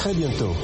très bientôt.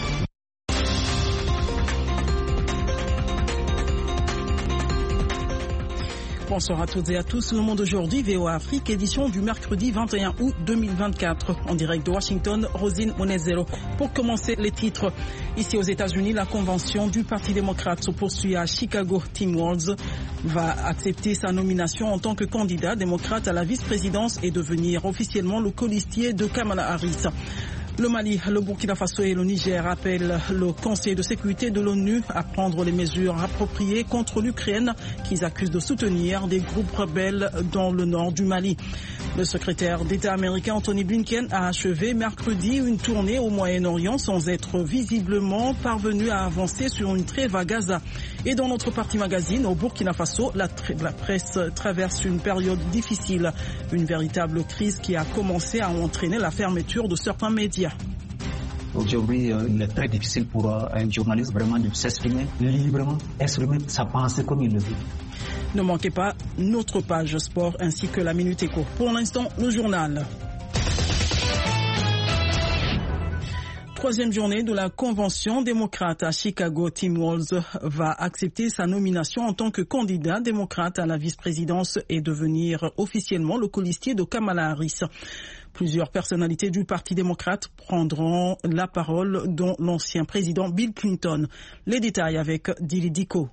Bonsoir à toutes et à tous. Le Monde aujourd'hui, VOA Afrique, édition du mercredi 21 août 2024. En direct de Washington, Rosine Monezero. Pour commencer, les titres. Ici aux États-Unis, la convention du Parti démocrate se poursuit à Chicago. Tim Walz va accepter sa nomination en tant que candidat démocrate à la vice-présidence et devenir officiellement le colistier de Kamala Harris. Le Mali, le Burkina Faso et le Niger appellent le Conseil de sécurité de l'ONU à prendre les mesures appropriées contre l'Ukraine qu'ils accusent de soutenir des groupes rebelles dans le nord du Mali. Le secrétaire d'État américain Anthony Blinken a achevé mercredi une tournée au Moyen-Orient sans être visiblement parvenu à avancer sur une trêve à Gaza. Et dans notre partie magazine, au Burkina Faso, la presse traverse une période difficile, une véritable crise qui a commencé à entraîner la fermeture de certains médias. Aujourd'hui, il est très difficile pour un journaliste vraiment de s'exprimer librement, exprimer sa pensée comme il le veut. Ne manquez pas notre page sport ainsi que la Minute Éco. Pour l'instant, le journal. Troisième journée de la convention démocrate à Chicago. Tim Walz va accepter sa nomination en tant que candidat démocrate à la vice-présidence et devenir officiellement le colistier de Kamala Harris. Plusieurs personnalités du Parti démocrate prendront la parole, dont l'ancien président Bill Clinton. Les détails avec Dili Diko.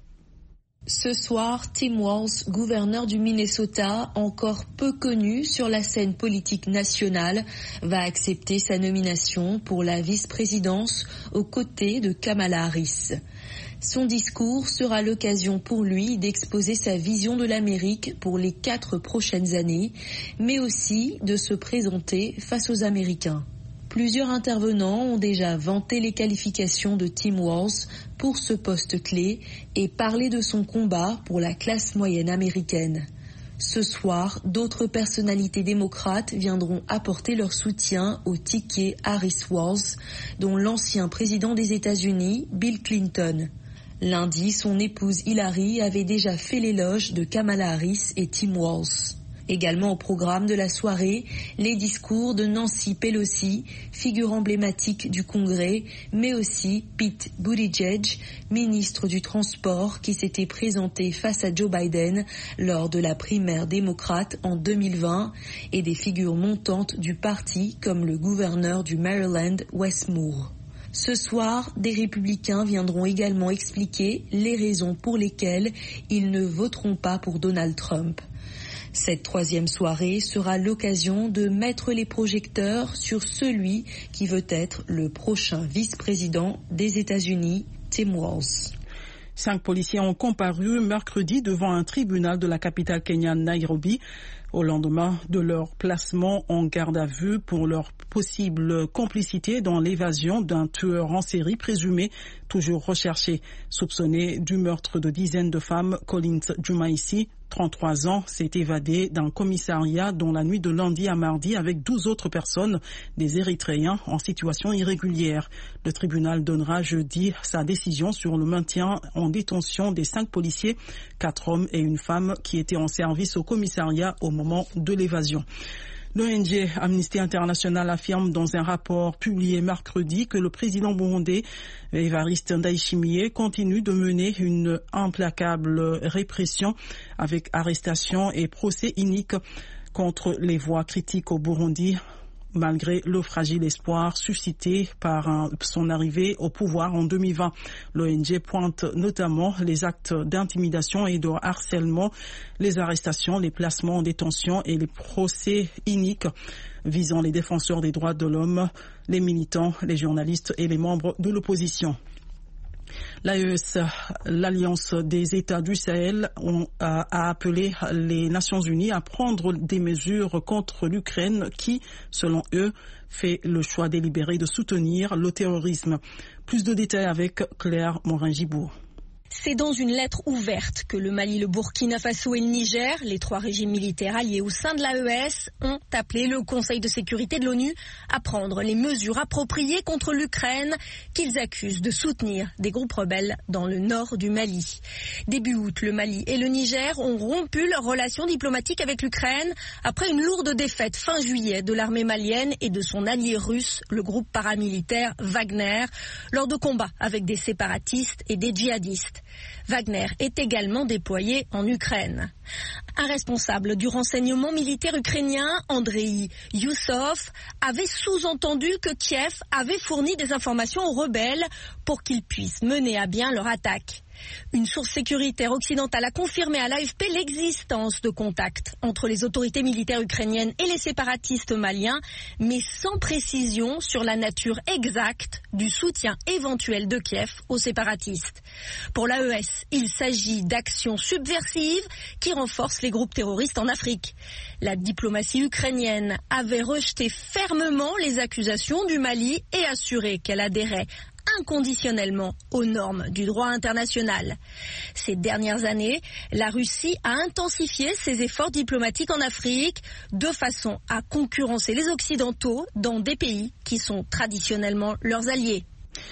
Ce soir, Tim Walz, gouverneur du Minnesota, encore peu connu sur la scène politique nationale, va accepter sa nomination pour la vice-présidence aux côtés de Kamala Harris. Son discours sera l'occasion pour lui d'exposer sa vision de l'Amérique pour les 4 prochaines années, mais aussi de se présenter face aux Américains. Plusieurs intervenants ont déjà vanté les qualifications de Tim Walz pour ce poste clé et parlé de son combat pour la classe moyenne américaine. Ce soir, d'autres personnalités démocrates viendront apporter leur soutien au ticket Harris-Walz, dont l'ancien président des États-Unis, Bill Clinton. Lundi, son épouse Hillary avait déjà fait l'éloge de Kamala Harris et Tim Walz. Également au programme de la soirée, les discours de Nancy Pelosi, figure emblématique du Congrès, mais aussi Pete Buttigieg, ministre du Transport, qui s'était présenté face à Joe Biden lors de la primaire démocrate en 2020, et des figures montantes du parti comme le gouverneur du Maryland, Wes Moore. Ce soir, des républicains viendront également expliquer les raisons pour lesquelles ils ne voteront pas pour Donald Trump. Cette troisième soirée sera l'occasion de mettre les projecteurs sur celui qui veut être le prochain vice-président des États-Unis, Tim Walz. 5 policiers ont comparu mercredi devant un tribunal de la capitale kenyane Nairobi au lendemain de leur placement en garde à vue pour leur possible complicité dans l'évasion d'un tueur en série présumé toujours recherché. Soupçonné du meurtre de dizaines de femmes, Collins Jumaisi, 33 ans, s'est évadé d'un commissariat dans la nuit de lundi à mardi avec 12 autres personnes, des Érythréens en situation irrégulière. Le tribunal donnera jeudi sa décision sur le maintien en détention des 5 policiers, 4 hommes et une femme qui étaient en service au commissariat au moment de l'évasion. L'ONG Amnesty International affirme dans un rapport publié mercredi que le président burundais Evariste Ndayishimiye continue de mener une implacable répression avec arrestation et procès iniques contre les voix critiques au Burundi, malgré le fragile espoir suscité par son arrivée au pouvoir en 2020. L'ONG pointe notamment les actes d'intimidation et de harcèlement, les arrestations, les placements en détention et les procès iniques visant les défenseurs des droits de l'homme, les militants, les journalistes et les membres de l'opposition. L'AES, l'Alliance des États du Sahel, a appelé les Nations Unies à prendre des mesures contre l'Ukraine qui, selon eux, fait le choix délibéré de soutenir le terrorisme. Plus de détails avec Claire Morin-Gibourg. C'est dans une lettre ouverte que le Mali, le Burkina Faso et le Niger, les 3 régimes militaires alliés au sein de l'AES, ont appelé le Conseil de sécurité de l'ONU à prendre les mesures appropriées contre l'Ukraine qu'ils accusent de soutenir des groupes rebelles dans le nord du Mali. Début août, le Mali et le Niger ont rompu leurs relations diplomatiques avec l'Ukraine après une lourde défaite fin juillet de l'armée malienne et de son allié russe, le groupe paramilitaire Wagner, lors de combats avec des séparatistes et des djihadistes. Wagner est également déployé en Ukraine. Un responsable du renseignement militaire ukrainien, Andrei Youssov, avait sous-entendu que Kiev avait fourni des informations aux rebelles pour qu'ils puissent mener à bien leur attaque. Une source sécuritaire occidentale a confirmé à l'AFP l'existence de contacts entre les autorités militaires ukrainiennes et les séparatistes maliens, mais sans précision sur la nature exacte du soutien éventuel de Kiev aux séparatistes. Pour l'AES, il s'agit d'actions subversives qui renforcent les groupes terroristes en Afrique. La diplomatie ukrainienne avait rejeté fermement les accusations du Mali et assuré qu'elle adhérait inconditionnellement aux normes du droit international. Ces dernières années, la Russie a intensifié ses efforts diplomatiques en Afrique de façon à concurrencer les Occidentaux dans des pays qui sont traditionnellement leurs alliés.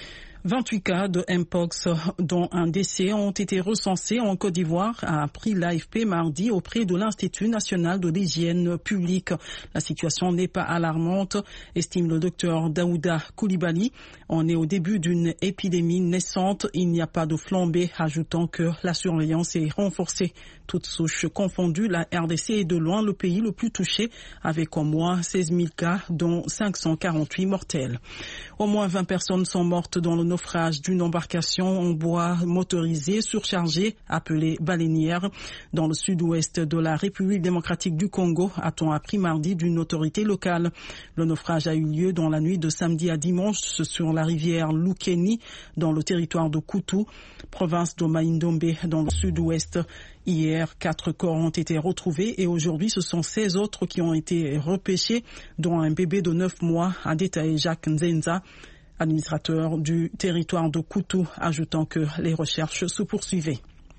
28 cas de Mpox, dont un décès, ont été recensés en Côte d'Ivoire, a appris l'AFP mardi auprès de l'Institut national de l'hygiène publique. La situation n'est pas alarmante, estime le docteur Daouda Koulibaly. On est au début d'une épidémie naissante. Il n'y a pas de flambée, ajoutant que la surveillance est renforcée. Toutes souches confondues, la RDC est de loin le pays le plus touché, avec au moins 16 000 cas, dont 548 mortels. Au moins 20 personnes sont mortes dans le naufrage d'une embarcation en bois motorisée surchargée, appelée baleinière, dans le sud-ouest de la République démocratique du Congo, a-t-on appris mardi d'une autorité locale. Le naufrage a eu lieu dans la nuit de samedi à dimanche sur la rivière Lukeni, dans le territoire de Koutou, province de Maïndombe, dans le sud-ouest. Hier, 4 corps ont été retrouvés et aujourd'hui, ce sont 16 autres qui ont été repêchés, dont un bébé de 9 mois, a détaillé Jacques Nzenza, administrateur du territoire de Koutou, ajoutant que les recherches se poursuivaient.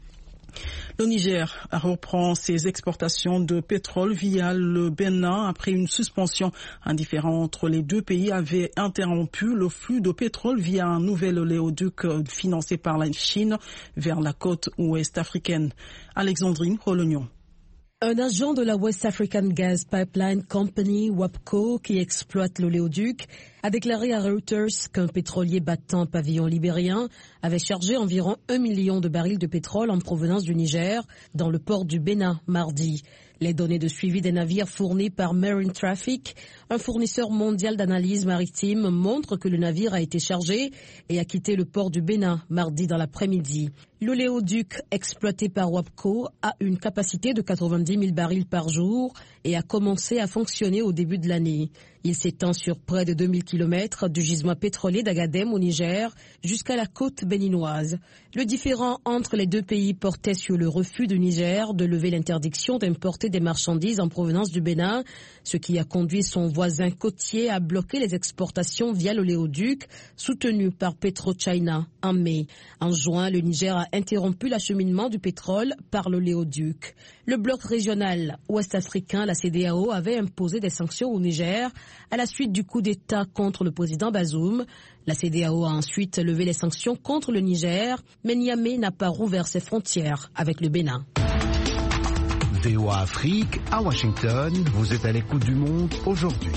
Le Niger reprend ses exportations de pétrole via le Bénin après une suspension. Un différend entre les deux pays avait interrompu le flux de pétrole via un nouvel oléoduc financé par la Chine vers la côte ouest africaine. Alexandrine Rolognon. Un agent de la West African Gas Pipeline Company, WAPCO, qui exploite l'oléoduc, a déclaré à Reuters qu'un pétrolier battant pavillon libérien avait chargé environ 1 million de barils de pétrole en provenance du Niger dans le port du Bénin mardi. Les données de suivi des navires fournis par Marine Traffic, un fournisseur mondial d'analyse maritime, montrent que le navire a été chargé et a quitté le port du Bénin mardi dans l'après-midi. L'oléoduc exploité par WAPCO a une capacité de 90 000 barils par jour et a commencé à fonctionner au début de l'année. Il s'étend sur près de 2000 km du gisement pétrolier d'Agadem au Niger jusqu'à la côte béninoise. Le différend entre les deux pays portait sur le refus du Niger de lever l'interdiction d'importer des marchandises en provenance du Bénin, ce qui a conduit son voisin côtier à bloquer les exportations via l'oléoduc soutenu par PetroChina en mai. En juin, le Niger a interrompu l'acheminement du pétrole par l'oléoduc. Le bloc régional ouest-africain, la CEDEAO, avait imposé des sanctions au Niger à la suite du coup d'État contre le président Bazoum. La CEDEAO a ensuite levé les sanctions contre le Niger, mais Niamey n'a pas rouvert ses frontières avec le Bénin. VOA Afrique, à Washington, vous êtes à l'écoute du monde aujourd'hui.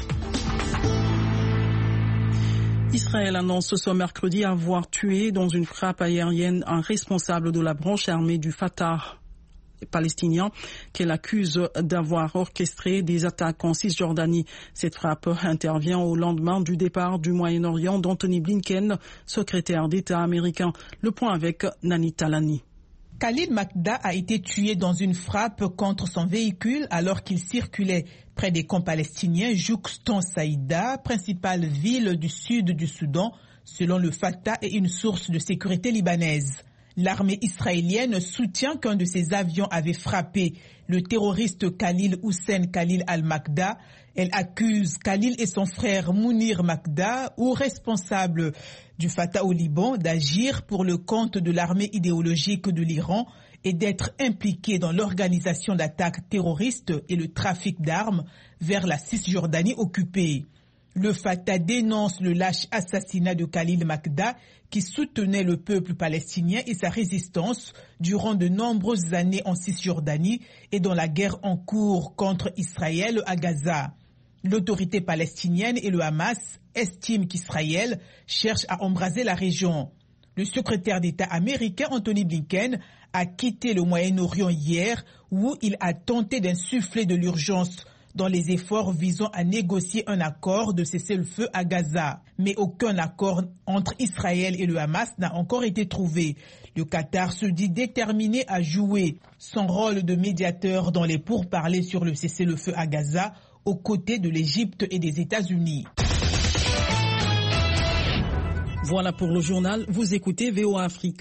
Israël annonce ce mercredi avoir tué dans une frappe aérienne un responsable de la branche armée du Fatah palestinien qu'elle accuse d'avoir orchestré des attaques en Cisjordanie. Cette frappe intervient au lendemain du départ du Moyen-Orient d'Anthony Blinken, secrétaire d'État américain. Le point avec Nani Talani. Khalid Makda a été tué dans une frappe contre son véhicule alors qu'il circulait près des camps palestiniens jouxtant Saïda, principale ville du sud du Soudan, selon le Fatah et une source de sécurité libanaise. L'armée israélienne soutient qu'un de ses avions avait frappé le terroriste Khalil Hussein Khalil al-Makda. Elle accuse Khalil et son frère Mounir Makda, ou responsables du Fatah au Liban, d'agir pour le compte de l'armée idéologique de l'Iran et d'être impliqués dans l'organisation d'attaques terroristes et le trafic d'armes vers la Cisjordanie occupée. Le Fatah dénonce le lâche assassinat de Khalil Makda, qui soutenait le peuple palestinien et sa résistance durant de nombreuses années en Cisjordanie et dans la guerre en cours contre Israël à Gaza. L'autorité palestinienne et le Hamas estiment qu'Israël cherche à embraser la région. Le secrétaire d'État américain Anthony Blinken a quitté le Moyen-Orient hier, où il a tenté d'insuffler de l'urgence dans les efforts visant à négocier un accord de cessez-le-feu à Gaza. Mais aucun accord entre Israël et le Hamas n'a encore été trouvé. Le Qatar se dit déterminé à jouer son rôle de médiateur dans les pourparlers sur le cessez-le-feu à Gaza, aux côtés de l'Égypte et des États-Unis. Voilà pour le journal. Vous écoutez VOA Afrique.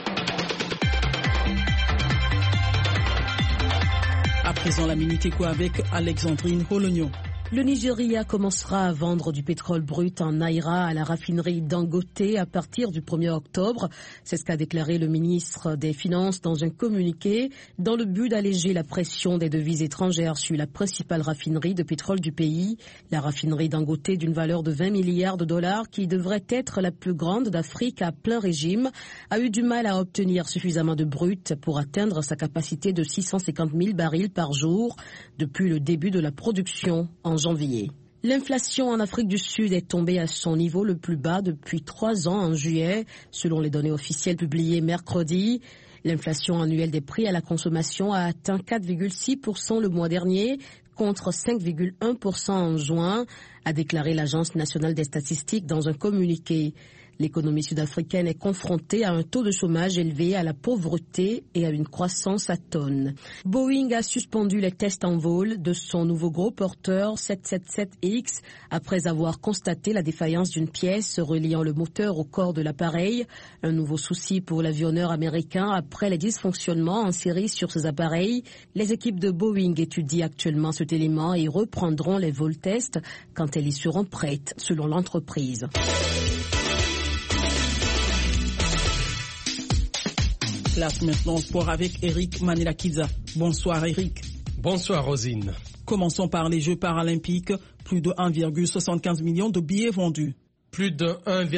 À présent, la Minute Éco avec Alexandrine Holognon. Le Nigeria commencera à vendre du pétrole brut en Naira à la raffinerie Dangote à partir du 1er octobre. C'est ce qu'a déclaré le ministre des Finances dans un communiqué dans le but d'alléger la pression des devises étrangères sur la principale raffinerie de pétrole du pays. La raffinerie Dangote d'une valeur de 20 milliards de dollars qui devrait être la plus grande d'Afrique à plein régime a eu du mal à obtenir suffisamment de brut pour atteindre sa capacité de 650 000 barils par jour depuis le début de la production en janvier. L'inflation en Afrique du Sud est tombée à son niveau le plus bas depuis 3 ans en juillet, selon les données officielles publiées mercredi. L'inflation annuelle des prix à la consommation a atteint 4,6% le mois dernier, contre 5,1% en juin, a déclaré l'Agence nationale des statistiques dans un communiqué. L'économie sud-africaine est confrontée à un taux de chômage élevé, à la pauvreté et à une croissance atone. Boeing a suspendu les tests en vol de son nouveau gros porteur 777X après avoir constaté la défaillance d'une pièce reliant le moteur au corps de l'appareil. Un nouveau souci pour l'avionneur américain après les dysfonctionnements en série sur ces appareils. Les équipes de Boeing étudient actuellement cet élément et reprendront les vols tests quand elles y seront prêtes, selon l'entreprise. Place maintenant sport avec Eric Manelakiza. Bonsoir Eric. Bonsoir Rosine. Commençons par les Jeux paralympiques. Plus de 1,75 million de billets vendus. Plus de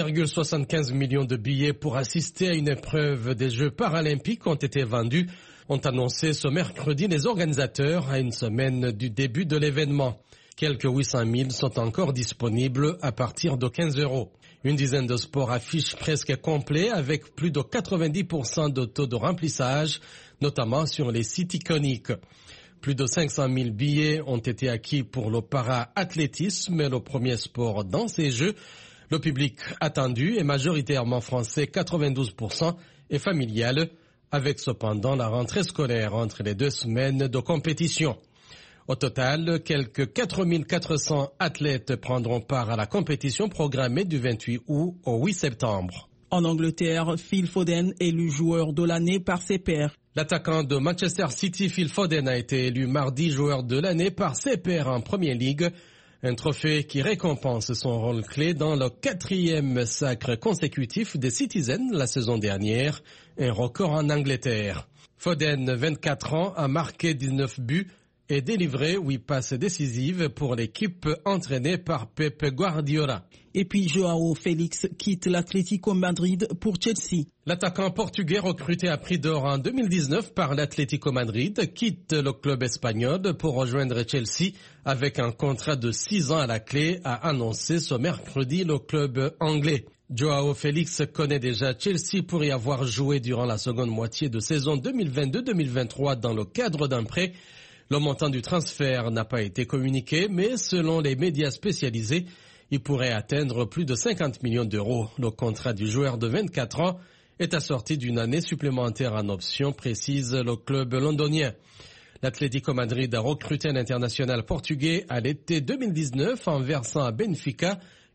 1,75 million de billets pour assister à une épreuve des Jeux paralympiques ont été vendus, ont annoncé ce mercredi les organisateurs à une semaine du début de l'événement. Quelques 800 000 sont encore disponibles à partir de 15 €. Une dizaine de sports affichent presque complet avec plus de 90% de taux de remplissage, notamment sur les sites iconiques. Plus de 500 000 billets ont été acquis pour le para-athlétisme, le premier sport dans ces Jeux. Le public attendu est majoritairement français, 92%, et familial, avec cependant la rentrée scolaire entre les 2 semaines de compétition. Au total, quelques 4 400 athlètes prendront part à la compétition programmée du 28 août au 8 septembre. En Angleterre, Phil Foden élu joueur de l'année par ses pairs. L'attaquant de Manchester City, Phil Foden, a été élu mardi joueur de l'année par ses pairs en Premier League. Un trophée qui récompense son rôle clé dans le 4e sacre consécutif des Citizens la saison dernière, un record en Angleterre. Foden, 24 ans, a marqué 19 buts et délivré 8 passes décisives pour l'équipe entraînée par Pep Guardiola. Et puis Joao Félix quitte l'Atlético Madrid pour Chelsea. L'attaquant portugais recruté à prix d'or en 2019 par l'Atlético Madrid quitte le club espagnol pour rejoindre Chelsea avec un contrat de 6 ans à la clé, a annoncé ce mercredi le club anglais. Joao Félix connaît déjà Chelsea pour y avoir joué durant la seconde moitié de saison 2022-2023 dans le cadre d'un prêt. Le montant du transfert n'a pas été communiqué, mais selon les médias spécialisés, il pourrait atteindre plus de 50 millions d'euros. Le contrat du joueur de 24 ans est assorti d'une année supplémentaire en option, précise le club londonien. L'Atlético Madrid a recruté un international portugais à l'été 2019 en versant à Benfica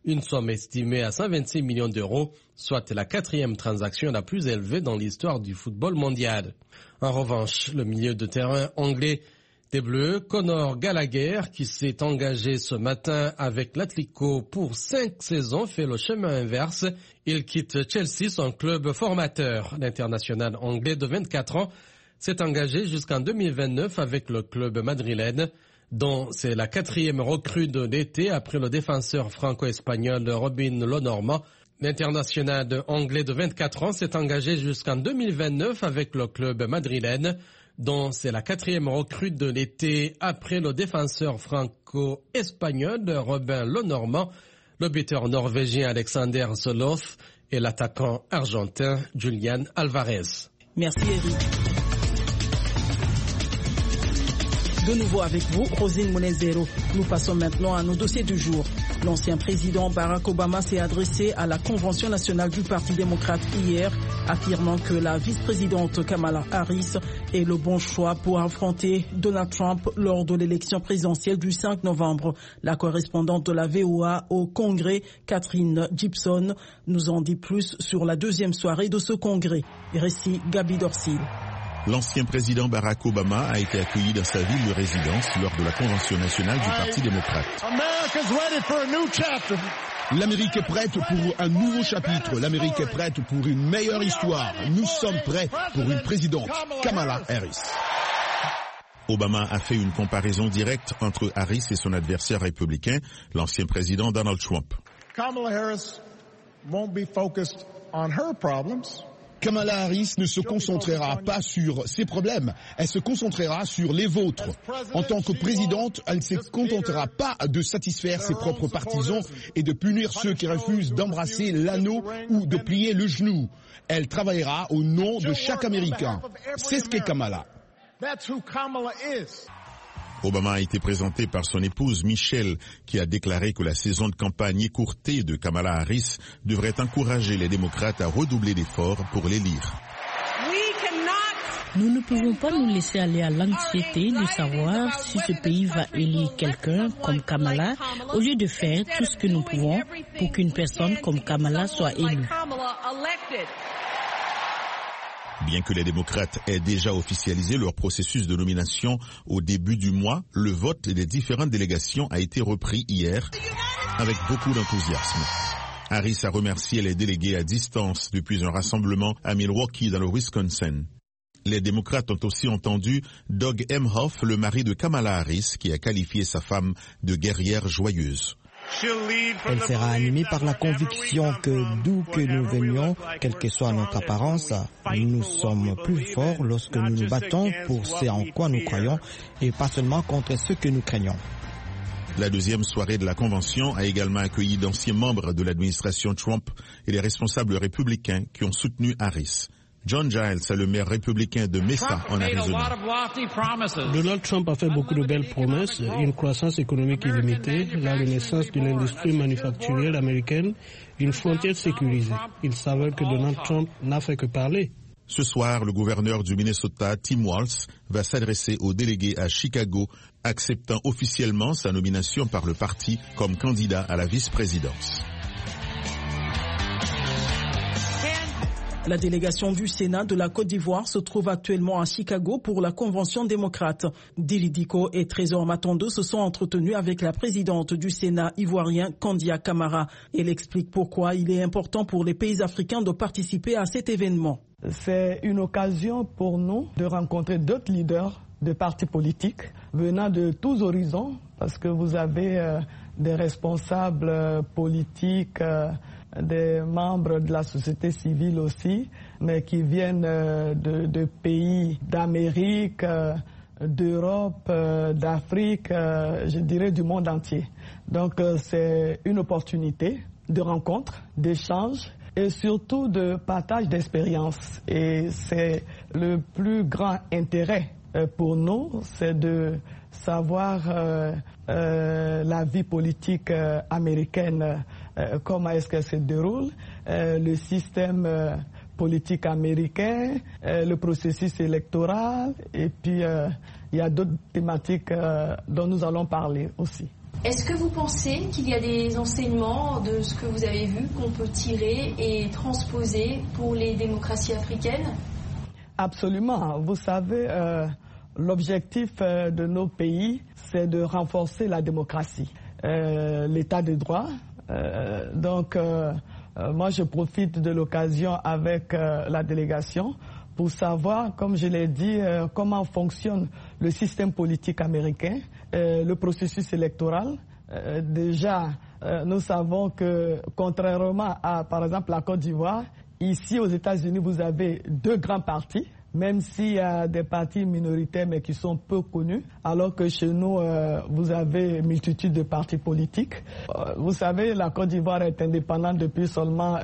une somme estimée à 126 millions d'euros, soit la 4e transaction la plus élevée dans l'histoire du football mondial. En revanche, le milieu de terrain anglais des Bleus, Conor Gallagher, qui s'est engagé ce matin avec l'Atlético pour 5 saisons, fait le chemin inverse. Il quitte Chelsea, son club formateur. L'international anglais de 24 ans s'est engagé jusqu'en 2029 avec le club madrilène, dont c'est la 4e recrue de l'été après le défenseur franco-espagnol Robin Lenormand. L'international anglais de 24 ans s'est engagé jusqu'en 2029 avec le club madrilène, dont c'est la 4e recrue de l'été après le défenseur franco-espagnol Robin Lenormand, le buteur norvégien Alexander Soloth et l'attaquant argentin Julian Alvarez. Merci Eric. De nouveau avec vous, Rosine Monezero. Nous passons maintenant à nos dossiers du jour. L'ancien président Barack Obama s'est adressé à la Convention nationale du Parti démocrate hier, affirmant que la vice-présidente Kamala Harris est le bon choix pour affronter Donald Trump lors de l'élection présidentielle du 5 novembre. La correspondante de la VOA au Congrès, Catherine Gibson, nous en dit plus sur la deuxième soirée de ce congrès. Récit Gabi Dorsil. L'ancien président Barack Obama a été accueilli dans sa ville de résidence lors de la Convention nationale du Parti démocrate. L'Amérique est prête pour un nouveau chapitre. L'Amérique est prête pour une meilleure histoire. Nous sommes prêts pour une présidente, Kamala Harris. Obama a fait une comparaison directe entre Harris et son adversaire républicain, l'ancien président Donald Trump. Kamala Harris won't be focused on her problems. Kamala Harris ne se concentrera pas sur ses problèmes, elle se concentrera sur les vôtres. En tant que présidente, elle ne se contentera pas de satisfaire ses propres partisans et de punir ceux qui refusent d'embrasser l'anneau ou de plier le genou. Elle travaillera au nom de chaque Américain. C'est ce qu'est Kamala. Obama a été présenté par son épouse Michelle, qui a déclaré que la saison de campagne écourtée de Kamala Harris devrait encourager les démocrates à redoubler d'efforts pour l'élire. Nous ne pouvons pas nous laisser aller à l'anxiété de savoir si ce pays va élire quelqu'un comme Kamala, au lieu de faire tout ce que nous pouvons pour qu'une personne comme Kamala soit élue. Bien que les démocrates aient déjà officialisé leur processus de nomination au début du mois, le vote des différentes délégations a été repris hier avec beaucoup d'enthousiasme. Harris a remercié les délégués à distance depuis un rassemblement à Milwaukee dans le Wisconsin. Les démocrates ont aussi entendu Doug Emhoff, le mari de Kamala Harris, qui a qualifié sa femme de guerrière joyeuse. Elle sera animée par la conviction que d'où que nous venions, quelle que soit notre apparence, nous sommes plus forts lorsque nous nous battons pour ce en quoi nous croyons et pas seulement contre ce que nous craignons. La deuxième soirée de la Convention a également accueilli d'anciens membres de l'administration Trump et les responsables républicains qui ont soutenu Harris. John Giles est le maire républicain de Mesa, en Arizona. Donald Trump a fait beaucoup de belles promesses, une croissance économique illimitée, la renaissance de l'industrie manufacturière américaine, une frontière sécurisée. Il s'avère que Donald Trump n'a fait que parler. Ce soir, le gouverneur du Minnesota, Tim Walz, va s'adresser aux délégués à Chicago, acceptant officiellement sa nomination par le parti comme candidat à la vice-présidence. La délégation du Sénat de la Côte d'Ivoire se trouve actuellement à Chicago pour la Convention démocrate. Dili Diko et Trésor Matondo se sont entretenus avec la présidente du Sénat ivoirien, Kandia Camara. Elle explique pourquoi il est important pour les pays africains de participer à cet événement. C'est une occasion pour nous de rencontrer d'autres leaders de partis politiques venant de tous horizons, parce que vous avez des responsables politiques, des membres de la société civile aussi, mais qui viennent de pays d'Amérique, d'Europe, d'Afrique, je dirais du monde entier. Donc c'est une opportunité de rencontre, d'échange et surtout de partage d'expériences. Et c'est le plus grand intérêt pour nous, c'est de savoir la vie politique américaine, comment est-ce qu'elle se déroule, le système politique américain, le processus électoral, et puis il y a d'autres thématiques dont nous allons parler aussi. Est-ce que vous pensez qu'il y a des enseignements de ce que vous avez vu qu'on peut tirer et transposer pour les démocraties africaines? Absolument. Vous savez, l'objectif de nos pays, c'est de renforcer la démocratie, l'état de droit. Moi, je profite de l'occasion avec la délégation pour savoir, comme je l'ai dit, comment fonctionne le système politique américain, le processus électoral. Déjà, nous savons que, contrairement à, par exemple, la Côte d'Ivoire, ici aux États-Unis, vous avez 2 grands partis, même s'il y a des partis minoritaires mais qui sont peu connus, alors que chez nous, vous avez une multitude de partis politiques. Vous savez, la Côte d'Ivoire est indépendante depuis seulement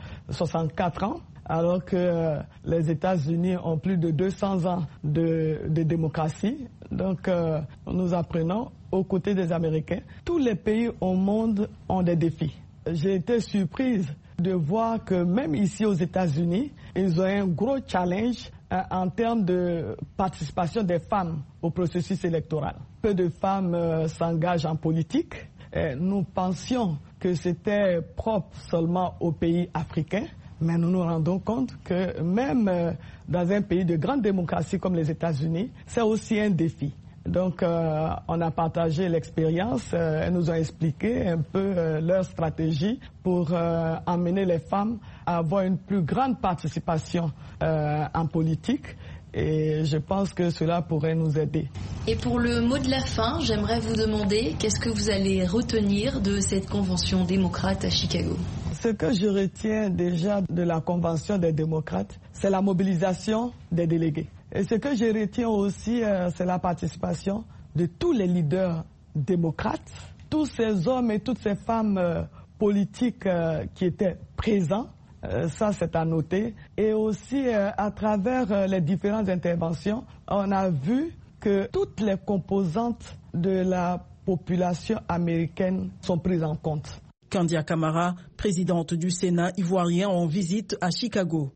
64 ans. Alors que les États-Unis ont plus de 200 ans de démocratie. Donc, nous apprenons aux côtés des Américains. Tous les pays au monde ont des défis. J'ai été surprise de voir que même ici aux États-Unis, ils ont un gros challenge en termes de participation des femmes au processus électoral. Peu de femmes s'engagent en politique. Nous pensions que c'était propre seulement aux pays africains. Mais nous nous rendons compte que même dans un pays de grande démocratie comme les États-Unis, c'est aussi un défi. Donc, on a partagé l'expérience, elles nous ont expliqué un peu leur stratégie pour amener les femmes à avoir une plus grande participation en politique. Et je pense que cela pourrait nous aider. Et pour le mot de la fin, j'aimerais vous demander qu'est-ce que vous allez retenir de cette convention démocrate à Chicago? Ce que je retiens déjà de la convention des démocrates, c'est la mobilisation des délégués. Et ce que je retiens aussi, c'est la participation de tous les leaders démocrates, tous ces hommes et toutes ces femmes politiques qui étaient présents. Ça, c'est à noter. Et aussi, à travers les différentes interventions, on a vu que toutes les composantes de la population américaine sont prises en compte. Kandia Camara, présidente du Sénat ivoirien en visite à Chicago.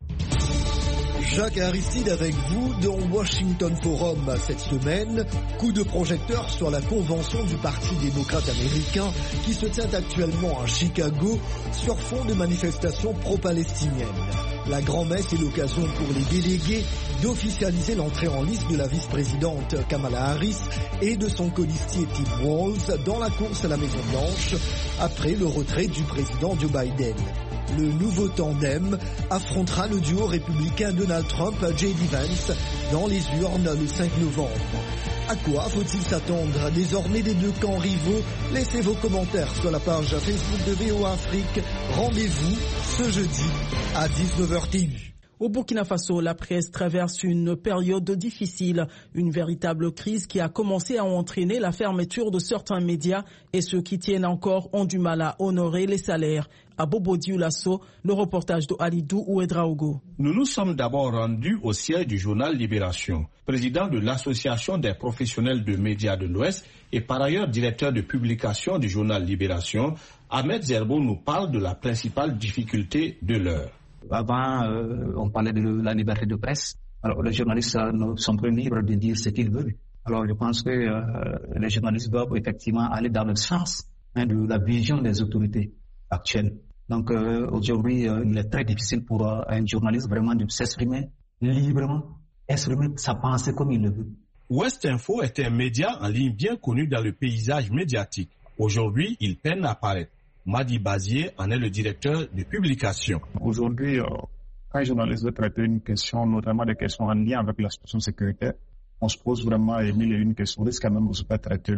Jacques Aristide avec vous dans Washington Forum cette semaine. Coup de projecteur sur la convention du Parti démocrate américain qui se tient actuellement à Chicago sur fond de manifestations pro-palestiniennes. La grand-messe est l'occasion pour les délégués d'officialiser l'entrée en liste de la vice-présidente Kamala Harris et de son colistier Tim Walz dans la course à la Maison-Blanche après le retrait du président Joe Biden. Le nouveau tandem affrontera le duo républicain Donald Trump-J.D. Vance dans les urnes le 5 novembre. À quoi faut-il s'attendre désormais des 2 camps rivaux? Laissez vos commentaires sur la page Facebook de VOA Afrique. Rendez-vous ce jeudi à 19h TV. Au Burkina Faso, la presse traverse une période difficile, une véritable crise qui a commencé à entraîner la fermeture de certains médias et ceux qui tiennent encore ont du mal à honorer les salaires. À Bobo Dioulasso, le reportage de Alidou Ouedraogo. Nous nous sommes d'abord rendus au siège du journal Libération. Président de l'Association des professionnels de médias de l'Ouest et par ailleurs directeur de publication du journal Libération, Ahmed Zerbo nous parle de la principale difficulté de l'heure. Avant, on parlait de la liberté de presse. Alors, les journalistes sont plus libres de dire ce qu'ils veulent. Alors, je pense que les journalistes doivent effectivement aller dans le sens de la vision des autorités actuelles. Donc, aujourd'hui, il est très difficile pour un journaliste vraiment de s'exprimer librement, exprimer sa pensée comme il le veut. Ouest Info est un média en ligne bien connu dans le paysage médiatique. Aujourd'hui, il peine à apparaître. Madi Bazier en est le directeur de publication. Aujourd'hui, quand un journaliste veut traiter une question, notamment des questions en lien avec la situation sécuritaire, on se pose vraiment mille et une questions. On risque quand même de se faire traiter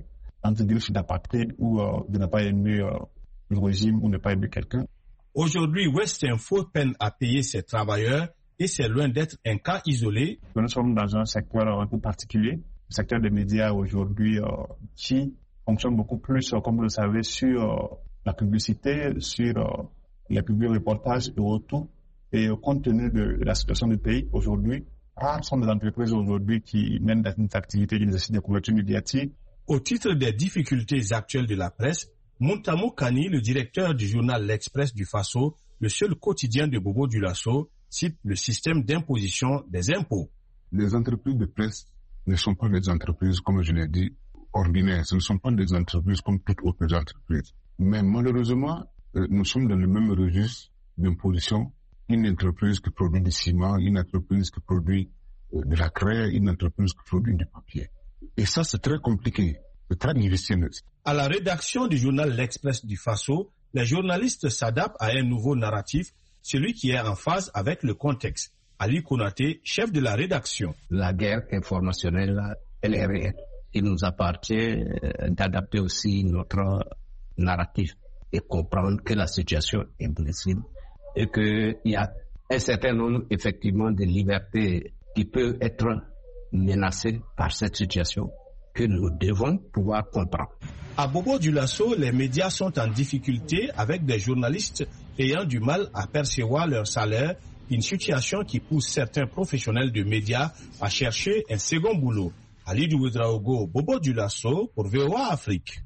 d'apatride ou de ne pas aimer le régime ou ne pas aimer quelqu'un. Aujourd'hui, Ouest Info peine à payer ses travailleurs et c'est loin d'être un cas isolé. Nous sommes dans un secteur un peu particulier, le secteur des médias aujourd'hui qui fonctionne beaucoup plus, comme vous le savez, sur la publicité, sur les publics reportages et autour. Et compte tenu de la situation du pays aujourd'hui, rares sont des entreprises aujourd'hui qui mènent des activités qui nécessitent des couvertures médiatiques. Au titre des difficultés actuelles de la presse, Montamo Kani, le directeur du journal L'Express du Faso, le seul quotidien de Bobo Dioulasso, cite le système d'imposition des impôts. Les entreprises de presse ne sont pas des entreprises, comme je l'ai dit, ordinaires, ce ne sont pas des entreprises comme toutes autres entreprises. Mais malheureusement, nous sommes dans le même registre d'imposition. Une entreprise qui produit du ciment, une entreprise qui produit de la craie, une entreprise qui produit du papier. Et ça, c'est très compliqué, c'est très difficile. À la rédaction du journal L'Express du Faso, les journalistes s'adaptent à un nouveau narratif, celui qui est en phase avec le contexte. Ali Konaté, chef de la rédaction. La guerre informationnelle, elle est réelle. Il nous appartient d'adapter aussi notre narratif et comprendre que la situation est blessée et qu'il y a un certain nombre, effectivement, de libertés qui peuvent être menacées par cette situation que nous devons pouvoir comprendre. À Bobo-Dioulasso, les médias sont en difficulté avec des journalistes ayant du mal à percevoir leur salaire, une situation qui pousse certains professionnels de médias à chercher un second boulot. Ali Ouedraogo, Bobo-Dioulasso pour VOA Afrique.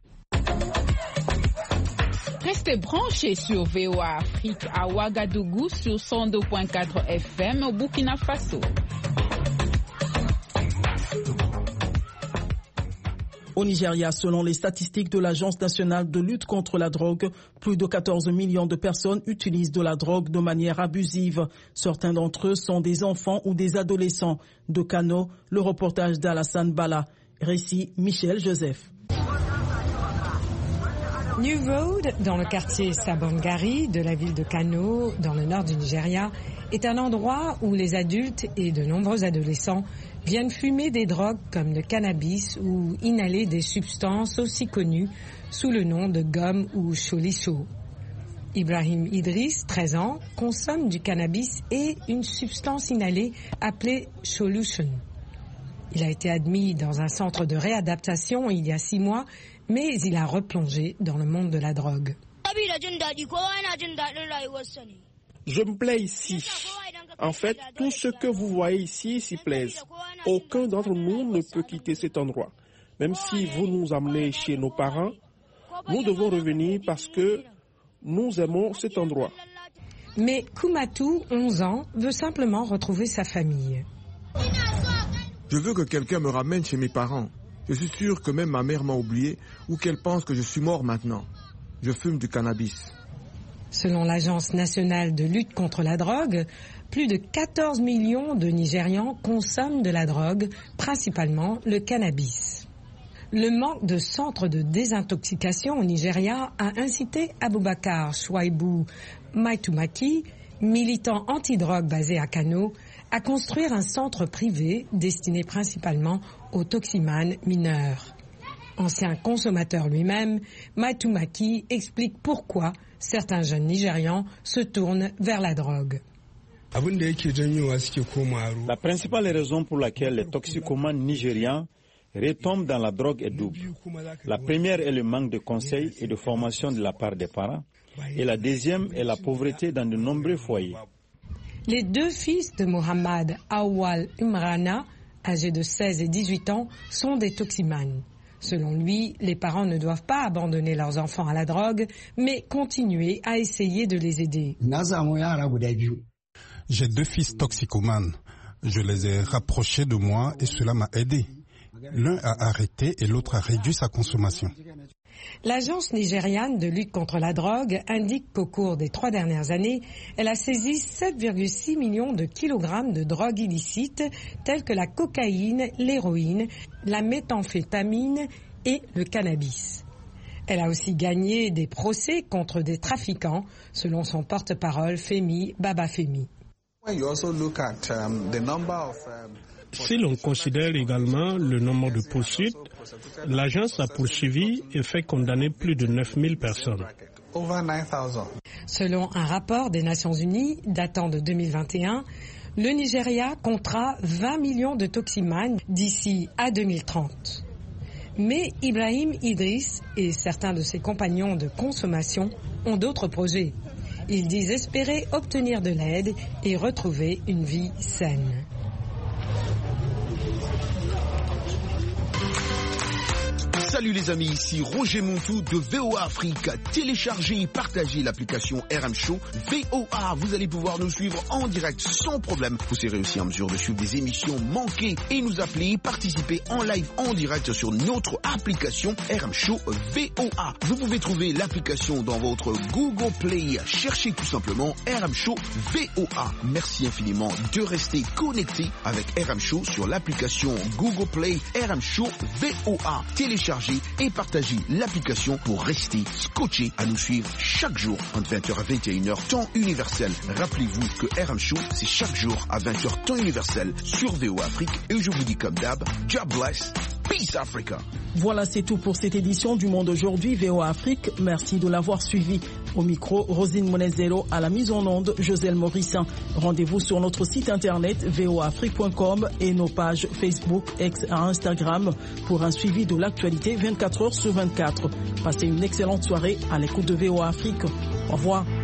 Restez branchés sur VOA Afrique à Ouagadougou sur 102.4 FM au Burkina Faso. Au Nigeria, selon les statistiques de l'Agence nationale de lutte contre la drogue, plus de 14 millions de personnes utilisent de la drogue de manière abusive. Certains d'entre eux sont des enfants ou des adolescents. De Kano, le reportage d'Alassane Bala. Récit Michel Joseph. New Road, dans le quartier Sabongari de la ville de Kano, dans le nord du Nigeria, est un endroit où les adultes et de nombreux adolescents viennent fumer des drogues comme le cannabis ou inhaler des substances aussi connues sous le nom de gomme ou cholicho. Ibrahim Idriss, 13 ans, consomme du cannabis et une substance inhalée appelée solution. Il a été admis dans un centre de réadaptation il y a 6 mois, mais il a replongé dans le monde de la drogue. Je me plais ici. En fait, tout ce que vous voyez ici s'y plaise. Aucun d'entre nous ne peut quitter cet endroit. Même si vous nous amenez chez nos parents, nous devons revenir parce que nous aimons cet endroit. Mais Koumatou, 11 ans, veut simplement retrouver sa famille. Je veux que quelqu'un me ramène chez mes parents. Je suis sûr que même ma mère m'a oublié ou qu'elle pense que je suis mort maintenant. Je fume du cannabis. Selon l'Agence nationale de lutte contre la drogue, plus de 14 millions de Nigérians consomment de la drogue, principalement le cannabis. Le manque de centres de désintoxication au Nigeria a incité Aboubakar Chouaibou Maitumaki, militant anti-drogue basé à Kano, à construire un centre privé destiné principalement aux toximanes mineurs. Ancien consommateur lui-même, Maitumaki explique pourquoi certains jeunes Nigérians se tournent vers la drogue. La principale raison pour laquelle les toxicomanes nigérians retombent dans la drogue est double. La première est le manque de conseils et de formation de la part des parents. Et la deuxième est la pauvreté dans de nombreux foyers. Les 2 fils de Mohamed Awal Umrana, âgés de 16 et 18 ans, sont des toximanes. Selon lui, les parents ne doivent pas abandonner leurs enfants à la drogue, mais continuer à essayer de les aider. J'ai 2 fils toxicomanes. Je les ai rapprochés de moi et cela m'a aidé. L'un a arrêté et l'autre a réduit sa consommation. L'agence nigériane de lutte contre la drogue indique qu'au cours des 3 dernières années, elle a saisi 7,6 millions de kilogrammes de drogues illicites telles que la cocaïne, l'héroïne, la méthamphétamine et le cannabis. Elle a aussi gagné des procès contre des trafiquants, selon son porte-parole Femi Babafemi. Si l'on considère également le nombre de poursuites, l'agence a poursuivi et fait condamner plus de 9000 personnes. Selon un rapport des Nations Unies datant de 2021, le Nigeria comptera 20 millions de toximanes d'ici à 2030. Mais Ibrahim Idriss et certains de ses compagnons de consommation ont d'autres projets. Ils disent espérer obtenir de l'aide et retrouver une vie saine. Salut les amis, ici Roger Montou de VOA Afrique. Téléchargez et partagez l'application RM Show VOA. Vous allez pouvoir nous suivre en direct sans problème. Vous serez aussi en mesure de suivre des émissions manquées et nous appeler, participer en live en direct sur notre application RM Show VOA. Vous pouvez trouver l'application dans votre Google Play. Cherchez tout simplement RM Show VOA. Merci infiniment de rester connecté avec RM Show sur l'application Google Play RM Show VOA. Téléchargez et partagez l'application pour rester scotché à nous suivre chaque jour entre 20h à 21h temps universel. Rappelez-vous que RM Show c'est chaque jour à 20h temps universel sur VOA Afrique et je vous dis comme d'hab, God bless, peace Africa. Voilà, c'est tout pour cette édition du Monde aujourd'hui VOA Afrique. Merci de l'avoir suivi. Au micro, Rosine Monezero, à la mise en onde, Joselle Morissin. Rendez-vous sur notre site internet voaafrique.com et nos pages Facebook, X et Instagram pour un suivi de l'actualité 24h sur 24. Passez une excellente soirée à l'écoute de VOA Afrique. Au revoir.